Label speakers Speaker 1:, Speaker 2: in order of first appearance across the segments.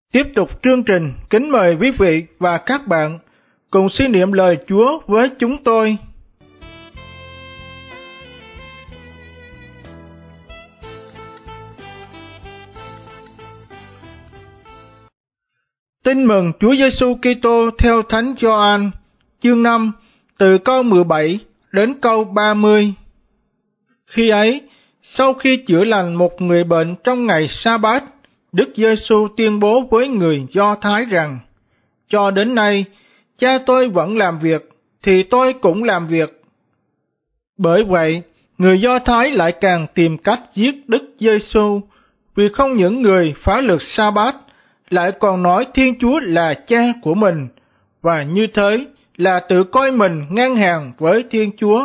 Speaker 1: Tiếp tục chương trình, kính mời quý vị và các bạn cùng suy niệm lời Chúa với chúng tôi. Tin mừng Chúa Giêsu Kitô theo Thánh Gioan, chương 5, từ câu 17 đến câu 30. Khi ấy, sau khi chữa lành một người bệnh trong ngày Sa-bát, Đức Giêsu tuyên bố với người Do Thái rằng: cho đến nay, Cha tôi vẫn làm việc, thì tôi cũng làm việc. Bởi vậy, người Do Thái lại càng tìm cách giết Đức Giêsu, vì không những người phá luật Sa-bát, lại còn nói Thiên Chúa là Cha của mình, và như thế là tự coi mình ngang hàng với Thiên Chúa.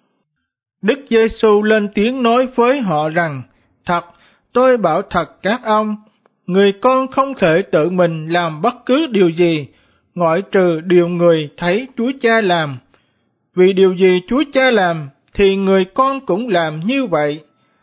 Speaker 1: Đức Giêsu lên tiếng nói với họ rằng: thật, tôi bảo thật các ông, người con không thể tự mình làm bất cứ điều gì, ngoại trừ điều người thấy Chúa Cha làm. Vì điều gì Chúa Cha làm, thì người con cũng làm như vậy.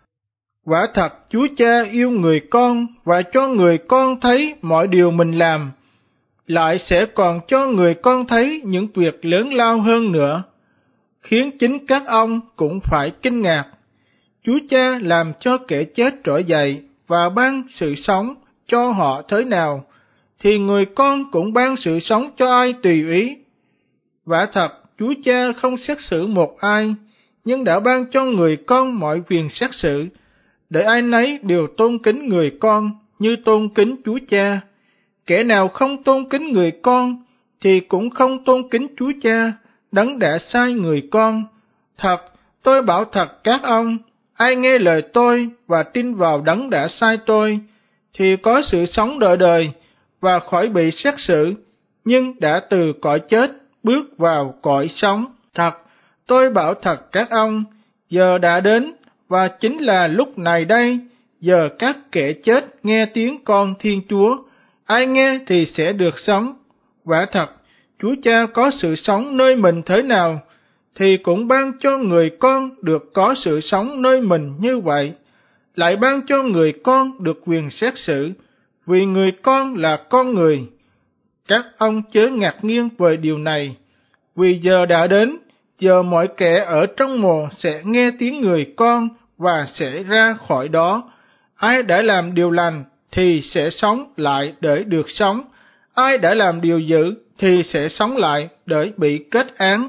Speaker 1: Quả thật, Chúa Cha yêu người con và cho người con thấy mọi điều mình làm, lại sẽ còn cho người con thấy những việc lớn lao hơn nữa, khiến chính các ông cũng phải kinh ngạc. Chúa Cha làm cho kẻ chết trỗi dậy và ban sự sống cho họ thế nào, thì người con cũng ban sự sống cho ai tùy ý. Quả thật, Chúa Cha không xét xử một ai, nhưng đã ban cho người con mọi quyền xét xử, để ai nấy đều tôn kính người con như tôn kính Chúa Cha. Kẻ nào không tôn kính người con, thì cũng không tôn kính Chúa Cha, đấng đã sai người con. Thật, tôi bảo thật các ông, ai nghe lời tôi và tin vào đấng đã sai tôi, thì có sự sống đời đời và khỏi bị xét xử, nhưng đã từ cõi chết bước vào cõi sống. Thật, tôi bảo thật các ông, giờ đã đến, và chính là lúc này đây, giờ các kẻ chết nghe tiếng con Thiên Chúa. Ai nghe thì sẽ được sống. Quả thật, Chúa Cha có sự sống nơi mình thế nào, thì cũng ban cho người con được có sự sống nơi mình như vậy. Lại ban cho người con được quyền xét xử, vì người con là con người. Các ông chớ ngạc nhiên về điều này, vì giờ đã đến, giờ mọi kẻ ở trong mồ sẽ nghe tiếng người con và sẽ ra khỏi đó. Ai đã làm điều lành thì sẽ sống lại để được sống, ai đã làm điều dữ thì sẽ sống lại để bị kết án.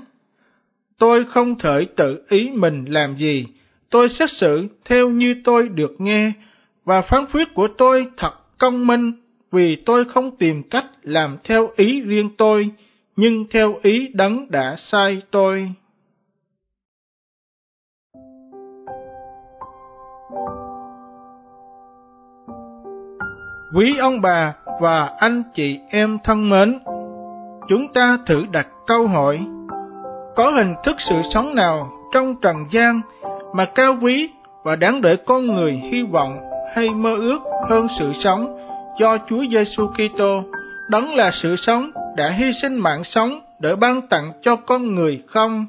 Speaker 1: Tôi không thể tự ý mình làm gì, tôi xét xử theo như tôi được nghe, và phán quyết của tôi thật công minh, vì tôi không tìm cách làm theo ý riêng tôi, nhưng theo ý đấng đã sai tôi. Quý ông bà và anh chị em thân mến, chúng ta thử đặt câu hỏi: có hình thức sự sống nào trong trần gian mà cao quý và đáng để con người hy vọng hay mơ ước hơn sự sống do Chúa Giêsu Kitô, đấng là sự sống đã hy sinh mạng sống để ban tặng cho con người không?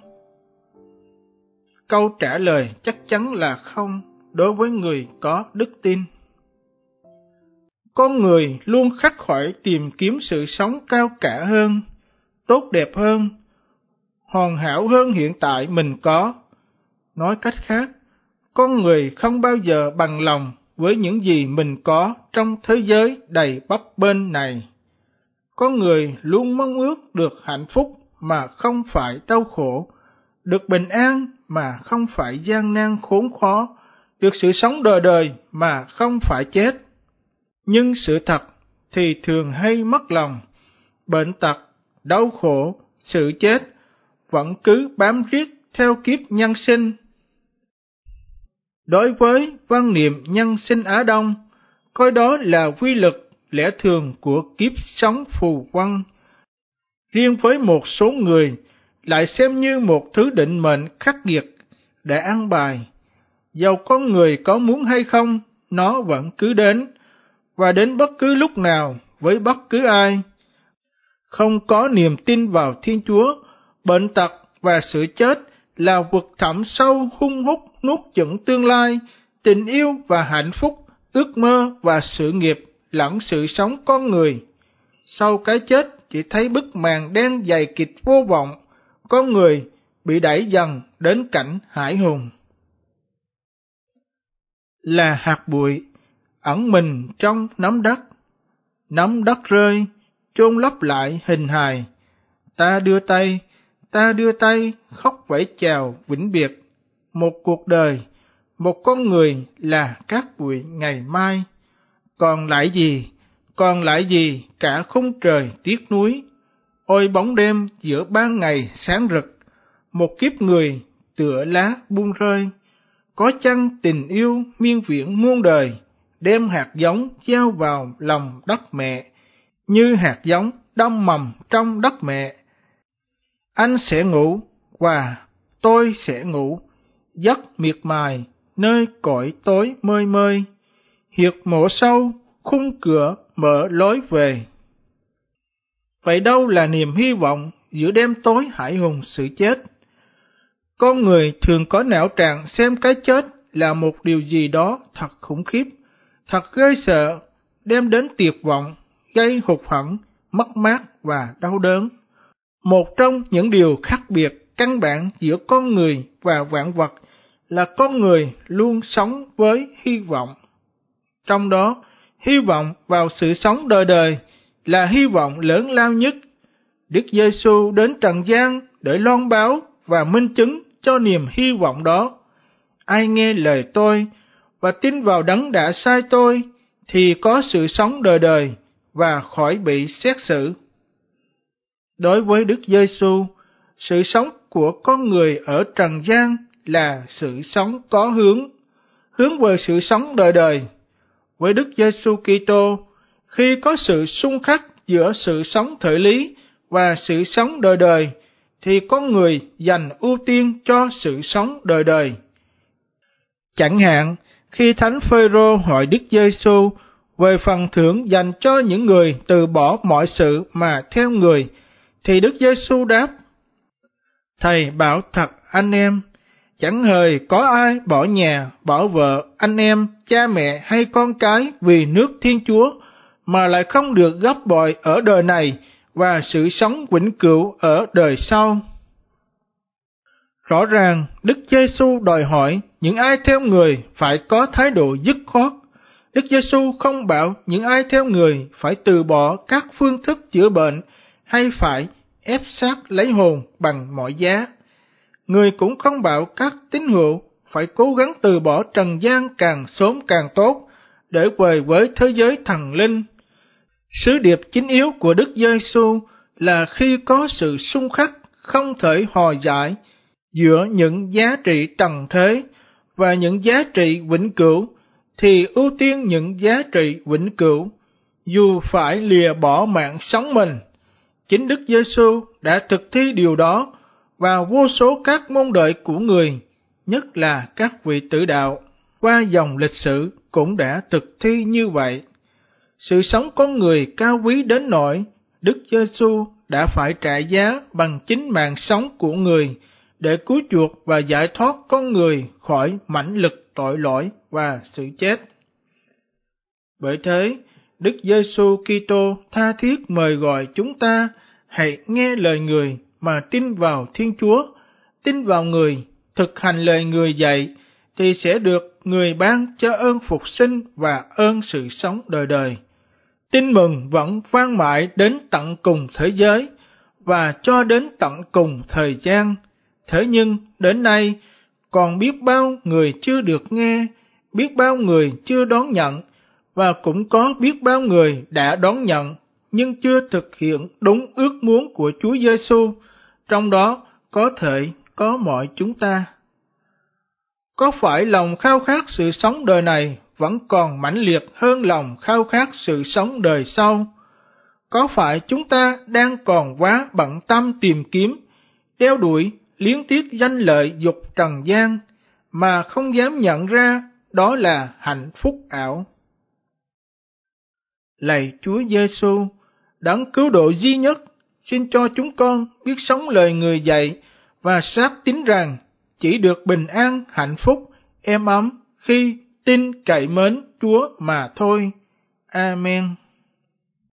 Speaker 1: Câu trả lời chắc chắn là không đối với người có đức tin. Con người luôn khắc khoải tìm kiếm sự sống cao cả hơn, tốt đẹp hơn, hoàn hảo hơn hiện tại mình có. Nói cách khác, con người không bao giờ bằng lòng với những gì mình có trong thế giới đầy bấp bênh này. Con người luôn mong ước được hạnh phúc mà không phải đau khổ, được bình an mà không phải gian nan khốn khó, được sự sống đời đời mà không phải chết. Nhưng sự thật thì thường hay mất lòng, bệnh tật, đau khổ, sự chết vẫn cứ bám riết theo kiếp nhân sinh. Đối với quan niệm nhân sinh Á Đông, coi đó là quy luật lẽ thường của kiếp sống phù quăng. Riêng với một số người lại xem như một thứ định mệnh khắc nghiệt để ăn bài. Dầu con người có muốn hay không, nó vẫn cứ đến, và đến bất cứ lúc nào với bất cứ ai. Không có niềm tin vào Thiên Chúa, bệnh tật và sự chết là vực thẳm sâu hung hút nuốt chửng tương lai, tình yêu và hạnh phúc, ước mơ và sự nghiệp lẫn sự sống con người. Sau cái chết chỉ thấy bức màn đen dày kịt vô vọng, con người bị đẩy dần đến cảnh hải hùng. Là hạt bụi ẩn mình trong nắm đất rơi, chôn lấp lại hình hài. Ta đưa tay, khóc vẫy chào vĩnh biệt. Một cuộc đời, một con người là cát bụi ngày mai. Còn lại gì cả khung trời tiếc nuối. Ôi bóng đêm giữa ban ngày sáng rực, một kiếp người tựa lá buông rơi. Có chăng tình yêu miên viễn muôn đời, đem hạt giống gieo vào lòng đất mẹ, như hạt giống đâm mầm trong đất mẹ. Anh sẽ ngủ và tôi sẽ ngủ, giấc miệt mài nơi cõi tối mơi mơi. Hiệt mộ sâu, khung cửa mở lối về. Vậy đâu là niềm hy vọng giữa đêm tối hải hùng sự chết? Con người thường có não trạng xem cái chết là một điều gì đó thật khủng khiếp, thật ghê sợ, đem đến tuyệt vọng, gây hụt hẫng, mất mát và đau đớn. Một trong những điều khác biệt căn bản giữa con người và vạn vật là con người luôn sống với hy vọng. Trong đó, hy vọng vào sự sống đời đời là hy vọng lớn lao nhất. Đức Giêsu đến trần gian để loan báo và minh chứng cho niềm hy vọng đó. Ai nghe lời tôi và tin vào Đấng đã sai tôi thì có sự sống đời đời và khỏi bị xét xử. Đối với Đức Giêsu, sự sống của con người ở trần gian là sự sống có hướng về sự sống đời đời. Với Đức Giêsu Kitô, khi có sự xung khắc giữa sự sống thể lý và sự sống đời đời, thì con người dành ưu tiên cho sự sống đời đời. Chẳng hạn, khi Thánh Phêrô hỏi Đức Giêsu về phần thưởng dành cho những người từ bỏ mọi sự mà theo người, thì Đức Giêsu đáp: Thầy bảo thật anh em, chẳng hề có ai bỏ nhà, bỏ vợ, anh em, cha mẹ hay con cái vì nước Thiên Chúa, mà lại không được gấp bội ở đời này và sự sống vĩnh cửu ở đời sau. Rõ ràng, Đức Giêsu đòi hỏi những ai theo người phải có thái độ dứt khoát. Đức Giêsu không bảo những ai theo người phải từ bỏ các phương thức chữa bệnh hay phải ép xác lấy hồn bằng mọi giá. Người cũng không bảo các tín hữu phải cố gắng từ bỏ trần gian càng sớm càng tốt để về với thế giới thần linh. Sứ điệp chính yếu của Đức Giêsu là khi có sự xung khắc không thể hòa giải giữa những giá trị trần thế và những giá trị vĩnh cửu, thì ưu tiên những giá trị vĩnh cửu, dù phải lìa bỏ mạng sống mình. Chính Đức Giêsu đã thực thi điều đó vào vô số các môn đệ của người, nhất là các vị tử đạo, qua dòng lịch sử cũng đã thực thi như vậy. Sự sống con người cao quý đến nỗi Đức Giêsu đã phải trả giá bằng chính mạng sống của người để cứu chuộc và giải thoát con người khỏi mãnh lực tội lỗi và sự chết. Bởi thế, Đức Giêsu Kitô tha thiết mời gọi chúng ta hãy nghe lời người mà tin vào Thiên Chúa, tin vào người, thực hành lời người dạy, thì sẽ được người ban cho ơn phục sinh và ơn sự sống đời đời. Tin mừng vẫn vang mãi đến tận cùng thế giới và cho đến tận cùng thời gian. Thế nhưng đến nay còn biết bao người chưa được nghe, biết bao người chưa đón nhận, và cũng có biết bao người đã đón nhận nhưng chưa thực hiện đúng ước muốn của Chúa Giêsu, trong đó có thể có mọi chúng ta. Có phải lòng khao khát sự sống đời này vẫn còn mãnh liệt hơn lòng khao khát sự sống đời sau? Có phải chúng ta đang còn quá bận tâm tìm kiếm, đeo đuổi, liếng tiếc danh lợi dục trần gian, mà không dám nhận ra đó là hạnh phúc ảo? Lạy Chúa Giêsu, Đấng cứu độ duy nhất, xin cho chúng con biết sống lời người dạy và xác tín rằng chỉ được bình an, hạnh phúc, êm ấm khi tin cậy mến Chúa mà thôi. Amen.